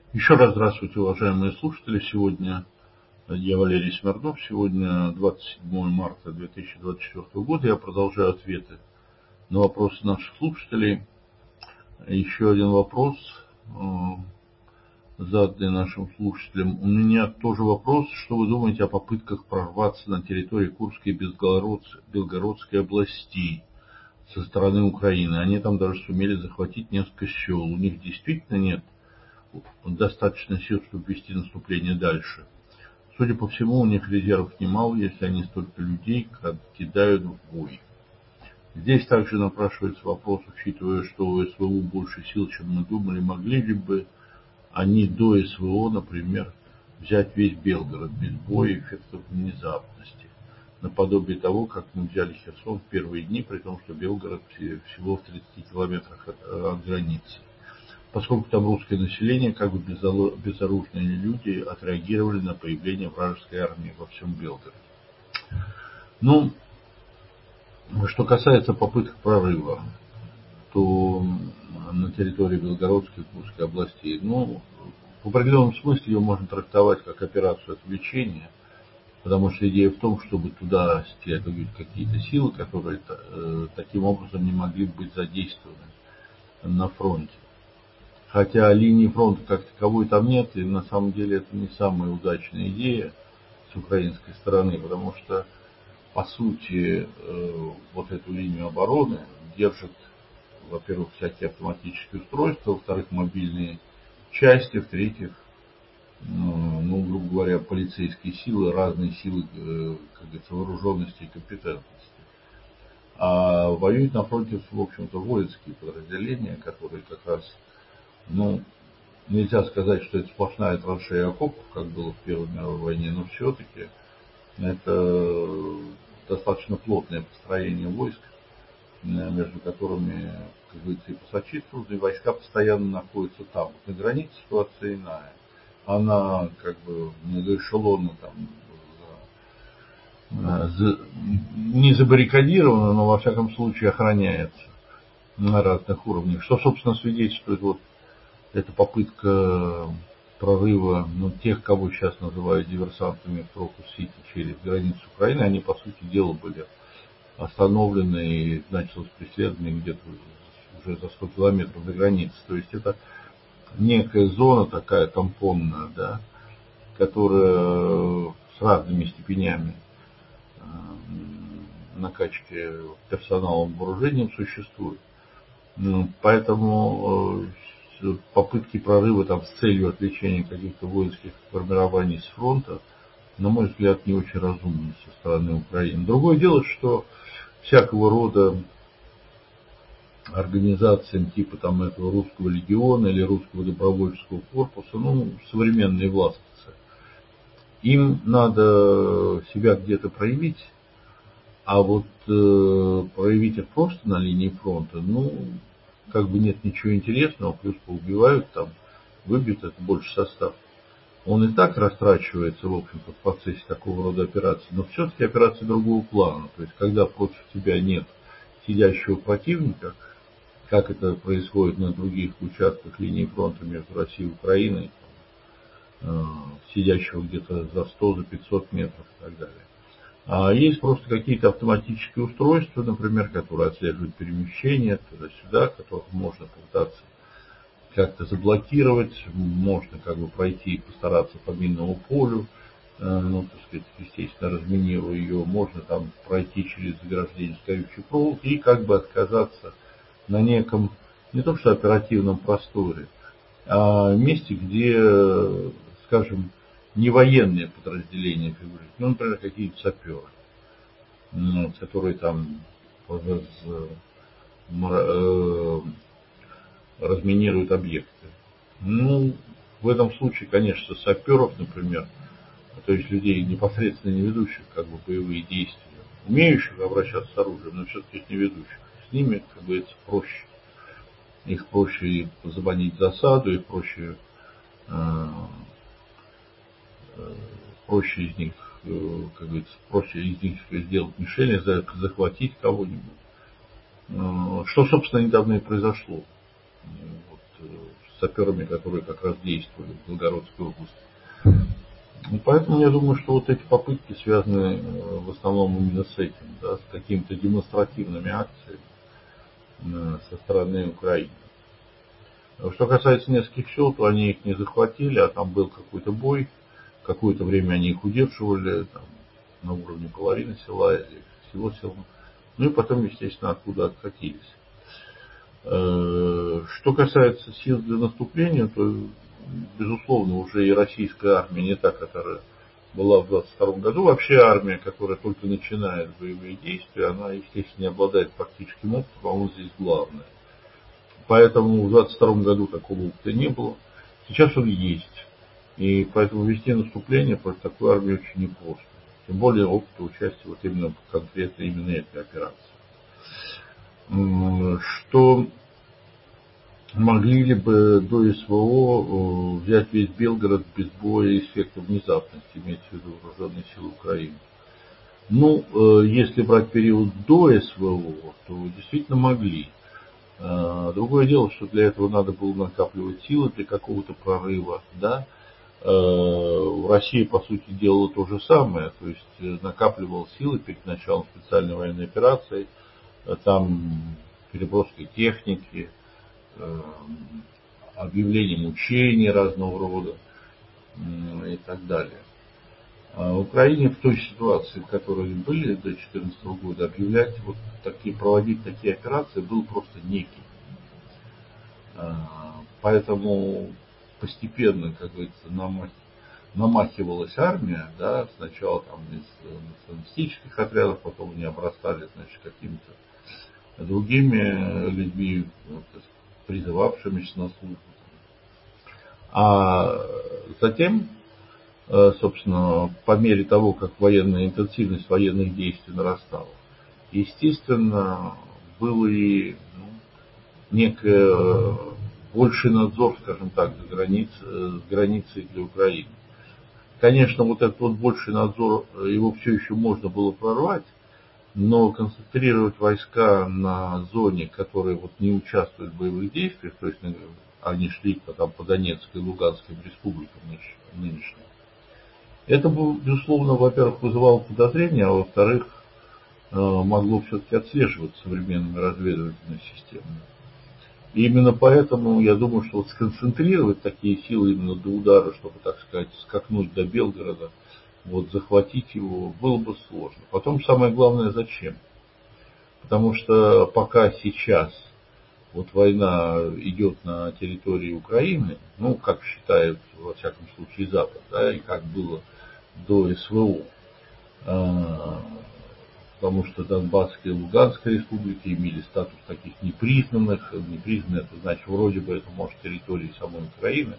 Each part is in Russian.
Еще раз здравствуйте, уважаемые слушатели. Сегодня я Валерий Смирнов. Сегодня 27 марта 2024 года. Я продолжаю ответы на вопросы наших слушателей. Еще один вопрос, заданный нашим слушателям. У меня тоже вопрос. Что вы думаете о попытках прорваться на территории Курской и Белгородской областей со стороны Украины? Они там даже сумели захватить несколько сел. У них действительно нет достаточно сил, чтобы вести наступление дальше. Судя по всему, у них резервов немало, если они столько людей кидают в бой. Здесь также напрашивается вопрос, учитывая, что у СВО больше сил, чем мы думали, могли ли бы они до СВО, например, взять весь Белгород без боя и эффектов внезапности, наподобие того, как мы взяли Херсон в первые дни, при том, что Белгород всего в 30 километрах от границы. Поскольку там русское население, как бы безоружные люди отреагировали на появление вражеской армии во всем Белгороде. Ну, что касается попыток прорыва, то на территории Белгородской и Курской областей, в определенном смысле ее можно трактовать как операцию отвлечения, потому что идея в том, чтобы туда стягивать какие-то силы, которые таким образом не могли быть задействованы на фронте. Хотя линии фронта как таковой там нет, и на самом деле это не самая удачная идея с украинской стороны, потому что, по сути, вот эту линию обороны держат, во-первых, всякие автоматические устройства, во-вторых, мобильные части, в-третьих, грубо говоря, полицейские силы, разные силы, как говорится, вооруженности и компетентности. А воюют на фронте, в общем-то, воинские подразделения, которые как раз, нельзя сказать, что это сплошная траншея окопов, как было в Первой мировой войне, но все-таки это достаточно плотное построение войск, между которыми, как говорится, и просочиться трудно, и войска постоянно находятся там. Вот на границе ситуация иная. Она как бы многоэшелонно там не забаррикадирована, но во всяком случае охраняется на разных уровнях. Что, собственно, свидетельствует вот эта попытка прорыва тех, кого сейчас называют диверсантами в Крокус-Сити через границу Украины. Они, по сути дела, были остановлены и началось преследование где-то уже за 100 километров до границы. То есть это некая зона такая тампонная, да, которая с разными степенями накачки персоналом, вооружением существует. Поэтому попытки прорыва там с целью отвлечения каких-то воинских формирований с фронта, на мой взгляд, не очень разумны со стороны Украины. Другое дело, что всякого рода организациям типа там этого русского легиона или русского добровольческого корпуса, современные властцы, им надо себя где-то проявить, а вот проявить их просто на линии фронта, как бы нет ничего интересного, плюс поубивают там, выбьют это больше состав. Он и так растрачивается, в общем-то, в процессе такого рода операций, но все-таки операции другого плана. То есть, когда против тебя нет сидящего противника, как это происходит на других участках линии фронта между Россией и Украиной, сидящего где-то за 100, за 500 метров и так далее. А есть просто какие-то автоматические устройства, например, которые отслеживают перемещение туда-сюда, которых можно попытаться как-то заблокировать, можно как бы пройти и постараться по минному полю, естественно, разминируя ее, можно там пройти через заграждение с колючей проволоки и как бы отказаться на неком, не то что оперативном просторе, а месте, где, скажем, не военные подразделения фигурируют, например, какие-то саперы, которые там разминируют объекты. В этом случае, конечно, саперов, например, то есть людей, непосредственно не ведущих как бы боевые действия, умеющих обращаться с оружием, но все-таки их не ведущих, с ними, как говорится, проще. Их проще заманить в засаду, их проще из них, как говорится, проще из них сделать мишень, захватить кого-нибудь. Что, собственно, недавно и произошло саперами, которые как раз действовали в Белгородской области. И поэтому я думаю, что вот эти попытки связаны в основном именно с этим, да, с какими-то демонстративными акциями со стороны Украины. Что касается нескольких сел, то они их не захватили, а там был какой-то бой, какое-то время они их удерживали там, на уровне половины села или всего села. Ну и потом, естественно, оттуда откатились. Что касается сил для наступления, то, безусловно, уже и российская армия не та, которая была в 22 году. Вообще армия, которая только начинает боевые действия, она, естественно, не обладает практическим опытом, а он здесь главное. Поэтому в 22 году такого опыта не было. Сейчас он есть. И поэтому вести наступление против такой армии очень непросто. Тем более опыта участия вот именно конкретно именно этой операции. Что могли ли бы до СВО взять весь Белгород без боя и эффекта внезапности, имеется в виду вооруженные силы Украины? Ну, если брать период до СВО, то действительно могли. Другое дело, что для этого надо было накапливать силы для какого-то прорыва, да. Россия, по сути, делала то же самое, то есть накапливала силы перед началом специальной военной операции, там переброской техники, объявлением учений разного рода и так далее. А в Украине в той ситуации, в которой были до 2014 года, объявлять вот такие, проводить такие операции было просто неким. Поэтому постепенно, как говорится, намахивалась армия, да, сначала там из националистических отрядов, потом они обрастали, значит, какими-то другими людьми, вот, призывавшимися на службу. А затем, собственно, по мере того, как военная интенсивность военных действий нарастала, естественно, был и некий больший надзор, скажем так, за границей для Украины. Конечно, вот этот вот больший надзор, его все еще можно было прорвать, но концентрировать войска на зоне, которые вот не участвуют в боевых действиях, то есть они шли по Донецкой и Луганской республикам нынешним, это, безусловно, во-первых, вызывало подозрения, а во-вторых, могло все-таки отслеживать современными разведывательными системами. И именно поэтому я думаю, что вот сконцентрировать такие силы именно до удара, чтобы, так сказать, скакнуть до Белгорода, вот, захватить его, было бы сложно. Потом самое главное, зачем? Потому что пока сейчас вот война идет на территории Украины, ну, как считают, во всяком случае, Запад, да, и как было до СВО, потому что Донбасская и Луганская республики имели статус таких непризнанных. Непризнанные, это значит, вроде бы это, может, территории самой Украины,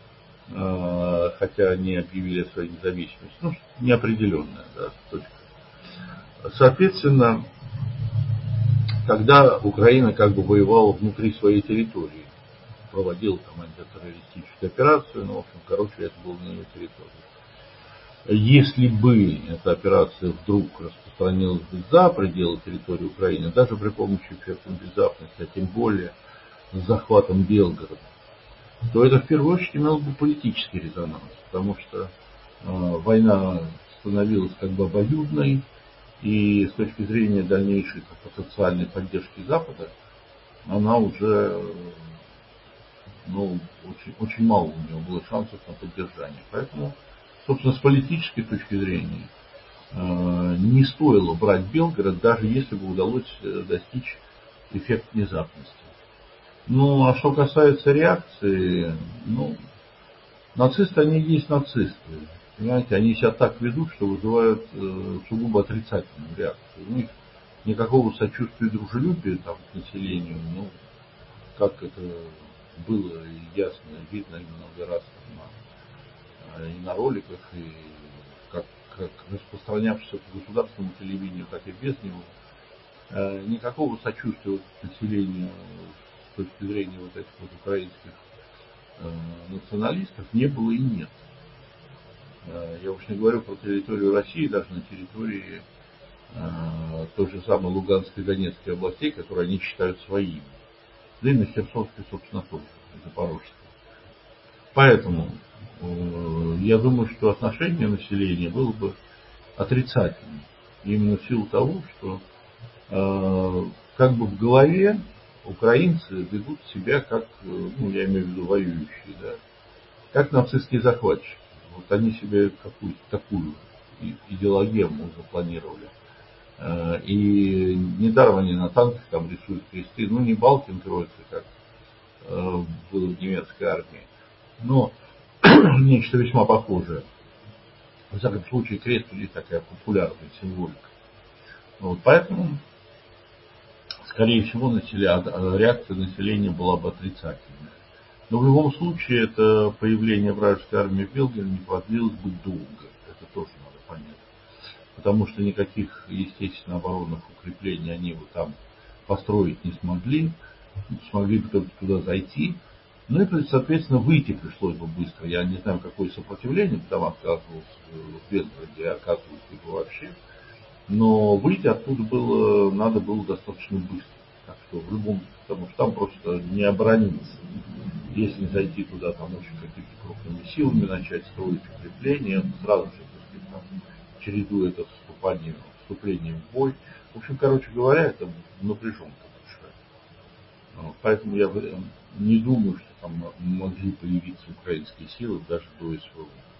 хотя они объявили о своей независимости. Ну, неопределенная, да, точка. Соответственно, когда Украина как бы воевала внутри своей территории, проводила там антитеррористическую операцию, ну, в общем, короче, это было на ее территории. Если бы эта операция вдруг распространилась бы за пределы территории Украины, даже при помощи эффекта внезапности, а тем более с захватом Белгорода, то это в первую очередь имело бы политический резонанс, потому что война становилась как бы обоюдной, и с точки зрения дальнейшей потенциальной поддержки Запада, она уже, ну, очень, очень мало у нее было шансов на поддержание. Поэтому, собственно, с политической точки зрения не стоило брать Белгород, даже если бы удалось достичь эффекта внезапности. Ну, а что касается реакции, ну, нацисты, они есть нацисты. Понимаете, они себя так ведут, что вызывают сугубо отрицательную реакцию. У них никакого сочувствия и дружелюбия там, к населению, ну, как это было ясно, видно много раз и на роликах, и как распространявшись по государственному телевидению, так и без него. Никакого сочувствия к населению с точки зрения вот этих вот украинских националистов не было и нет. Я уж не говорю про территорию России, даже на территории той же самой Луганской и Донецкой областей, которые они считают своими. Да и на Херсонской, собственно, тоже, и Запорожской. Поэтому я думаю, что отношение населения было бы отрицательным. Именно в силу того, что как бы в голове украинцы ведут себя как, ну, я имею в виду воюющие, да, как нацистские захватчики. Вот они себе какую-то такую идеологему запланировали. И недаром они на танках там рисуют кресты. Ну, не Балкин кроется, как было в немецкой армии, но нечто весьма похожее. В всяком случае, крест у них такая популярная символика. Вот, поэтому, скорее всего, реакция населения была бы отрицательная. Но в любом случае, это появление вражеской армии в Белгороде не продлилось бы долго. Это тоже надо понять. Потому что никаких, естественно, оборонных укреплений они бы там построить не смогли. Смогли бы только туда зайти. Ну и, соответственно, выйти пришлось бы быстро. Я не знаю, какое сопротивление там оказывалось в Белгороде, оказывалось бы вообще. Но выйти оттуда надо было достаточно быстро. Так что в любом, потому что там просто не оборониться. Если зайти туда там очень какими-то крупными силами, начать строить укрепления, сразу же, так сказать, там, чередуя это вступлением в бой. В общем, короче говоря, это напряженка большая. Вот, поэтому я не думаю, что там могли появиться украинские силы даже до СВО.